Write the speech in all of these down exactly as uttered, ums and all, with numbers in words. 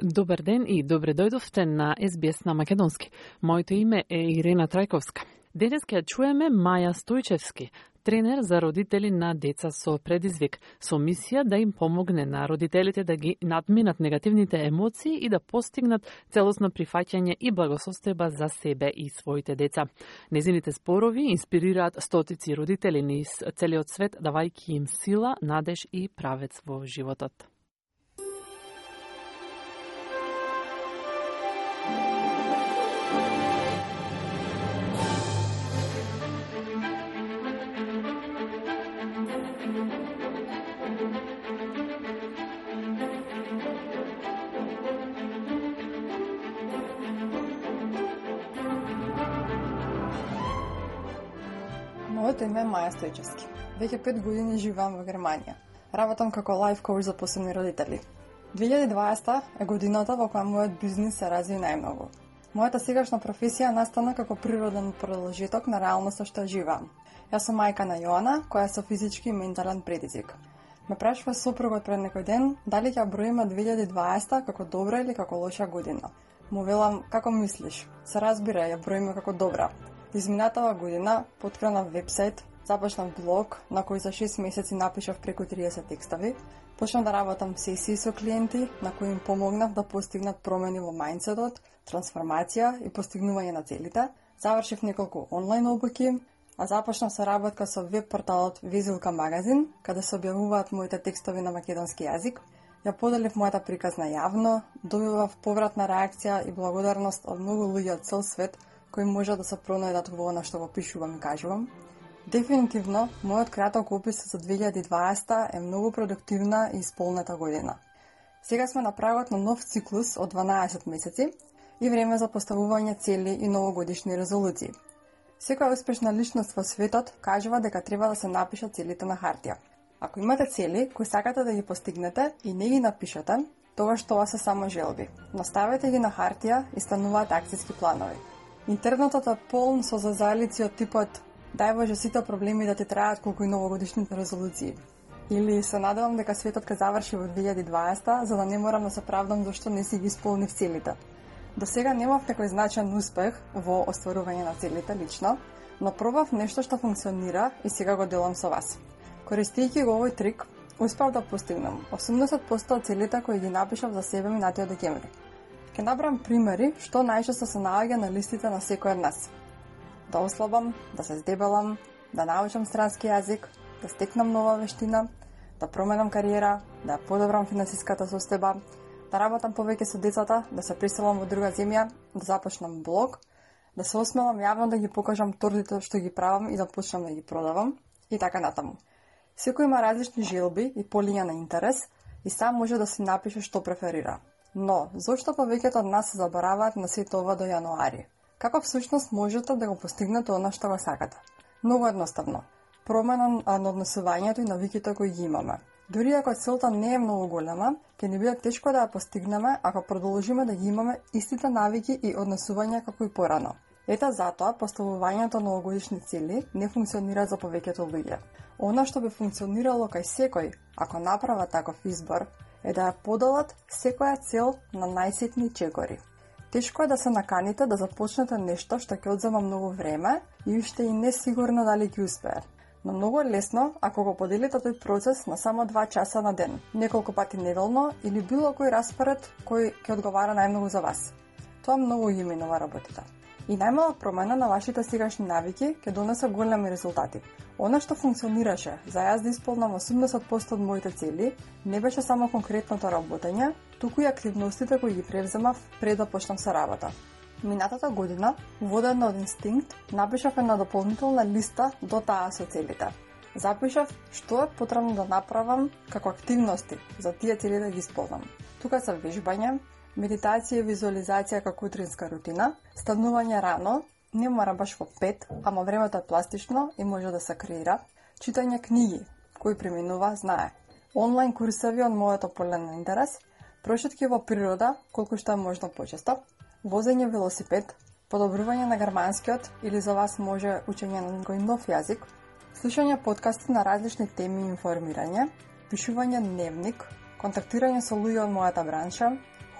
Добар ден и добре дојдовте на Ес Би Ес на Македонски. Моето име е Ирена Трајковска. Денес ќе чуеме Маја Стојчевски, тренер за родители на деца со предизвик, со мисија да им помогне на родителите да ги надминат негативните емоции и да постигнат целосно прифаќање и благосостојба за себе и своите деца. Незините спорови инспирираат стотици родители низ целиот свет, давајќи им сила, надеж и правец во животот. Моето име е Маја Стојчевски. Веќе пет години живеам во Германија. Работам како лайф коуч за посебни родители. две илјади и дваесета е годината во која мојот бизнис се разви најмногу. Мојата сегашна професија настана како природен продолжеток на реалноста што живеам. Јас сум мајка на Јоана, која е со физички и ментален предизвик. Ме прашува сопругот пред некој ден дали ќе броиме две илјади и дваесета како добра или како лоша година. Му велам, како мислиш? Се разбира, ја броиме како добра. Изминатава година поткренав вебсайт, започнав блог на кој за шест месеци напишав преку триесет текстови, почнав да работам сесии со клиенти на кои им помогнав да постигнат промени во мајндсетот, трансформација и постигнување на целите, завршив неколку онлайн обуки, а започнав соработка со веб порталот Везилка магазин, каде се објавуваат моите текстови на македонски јазик. Ја поделив мојата приказна јавно, добивав повратна реакција и благодарност од многу луѓе од цел свет кои може да се пронајдат во она што го пишувам и кажувам. Дефинитивно, мојот краток опис за две илјади и дваесета е многу продуктивна и исполнета година. Сега сме на прагот на нов циклус од дванаесет месеци и време за поставување цели и новогодишни резолуции. Секоја успешна личност во светот кажува дека треба да се напишат целите на хартија. Ако имате цели кои сакате да ги постигнете и не ги напишате, тогаш тоа се само желби. Наставете ги на хартија и стануваат акцијски планови. Интернетот е полн со зазалици од типот дај Боже сите проблеми да ти трајат колку и новогодишните резолуции. Или се надевам дека светот ќе заврши во две илјади и дваесета, за да не морам да се правдам зашто не си ги исполнив целите. До сега немав некој значаен успех во остварување на целите лично, но пробав нешто што функционира и сега го делам со вас. Користејќи го овој трик, успеав да постигнам осумдесет проценти од целите кои ги напишав за себе минатиот декември. Ке набрам примери што најчесто се наоѓа на листите на секој од нас. Да ослабам, да се здебелам, да научам странски јазик, да стекнам нова вештина, да променам кариера, да подобрам финансиската состојба, да работам повеќе со децата, да се преселам во друга земја, да започнам блог, да се осмелам јавно да ги покажам тортите што ги правам и да почнам да ги продавам и така натаму. Секој има различни желби и полиња на интерес и сам може да си напише што преферира. Но, зошто повеќето од нас се забораваат на сето ова до јануари? Како всушност можете да го постигнете она што го сакате? Многу едноставно. Промена на однесувањето и навиките кои ги имаме. Дури ако целта не е многу голема, ќе ни биде тешко да ја постигнеме ако продолжиме да ги имаме истите навики и однесувања како и порано. Ета затоа поставувањето на новогодишни цели не функционира за повеќето луѓе. Она што би функционирало кај секој, ако направат таков избор, е да ја поделат секоја цел на најситни чекори. Тешко е да се наканите да започнете нешто што ќе одзема многу време и уште и не сигурно дали ќе успее. Но многу е лесно ако го поделите тој процес на само два часа на ден, неколку пати неделно или било кој распоред кој ќе одговара најмногу за вас. Тоа многу ги минува работите. И најмала промена на вашите сегашни навики ќе донесе големи резултати. Она што функционираше за јас да исполнам осумдесет проценти од моите цели не беше само конкретното работење, туку и активностите кои ги превземав пред да почнам со работа. Минатата година, водена од инстинкт, напишав една дополнителна листа до таа со целите. Запишав што е потребно да направам како активности за тие цели да ги исполнам. Тука се вежбање, медитација и визуализација како утринска рутина, станување рано, не мора баш во пет, ама времето е пластично и може да се креира, читање книги, кои преминува знае, онлайн курсови од моето поле на интерес, прошетки во природа, колку што е можно почесто, возење велосипед, подобрување на германскиот или за вас може учење на некој нов јазик, слушање подкасти на различни теми и информирање, пишување дневник, контактирање со луѓе од мојата бранша,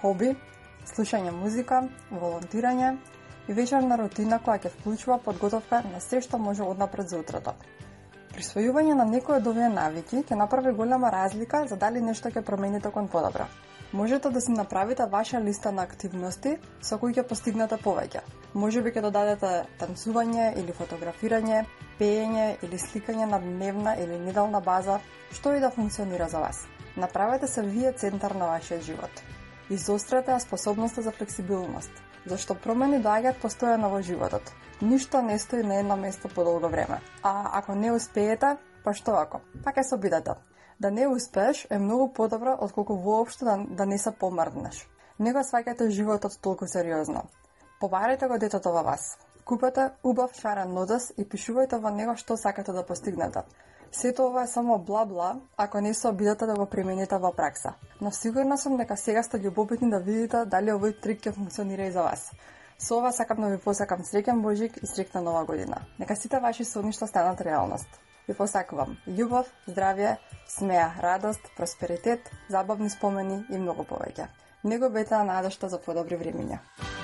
хоби, слушање музика, волонтирање и вечерна рутина која ќе вклучува подготовка на се што може однапред за утрото. Присвојување на некои од овие навики ќе направи голема разлика за дали нешто ќе промените кон подобро. Можете да си направите ваша листа на активности со кои ќе постигнете повеќе. Можеби ќе додадете танцување или фотографирање, пеење или сликање на дневна или неделна база, што и да функционира за вас. Направете се вие центар на вашиот живот. Изострете способноста за флексибилност, зашто промени доаѓаат постојано во животот. Ништо не стои на едно место подолго време. А ако не успеете, па што ако? Па ќе се обидете. Да не успееш е многу подобро отколку воопшто да, да не се помрднеш. Не го сваќате животот толку сериозно. Побарете го детето во вас. Купете убав шарен нотес и пишувајте во него што сакате да постигнете. Сето ова е само бла-бла, ако не се обидете да го примените во пракса. Но сигурна сум дека сега сте љубопитни да видите дали овој трик ќе функционира и за вас. Со ова сакам да ви посакам среќен Божик и среќна нова година. Нека сите ваши соништа станат реалност. Ви посакувам љубов, здравје, смеа, радост, просперитет, забавни спомени и многу повеќе. Не го бете на надежта за подобри времиња.